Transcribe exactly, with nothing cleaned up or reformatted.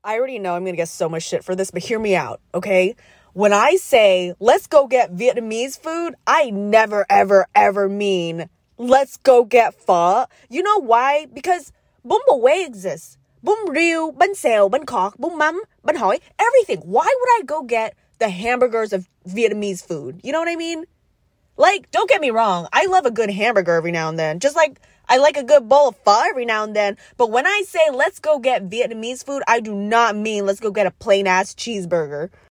I already know I'm going to get so much shit for this, but hear me out, okay? When I say, let's go get Vietnamese food, I never, ever, ever mean, let's go get pho. You know why? Because bún bò Huế exists. Bún riêu, bánh xèo, bánh khọt, bún mắm, bánh hỏi, everything. Why would I go get the hamburgers of Vietnamese food? You know what I mean? Like, don't get me wrong. I love a good hamburger every now and then. Just like I like a good bowl of pho every now and then. But when I say let's go get Vietnamese food, I do not mean let's go get a plain ass cheeseburger.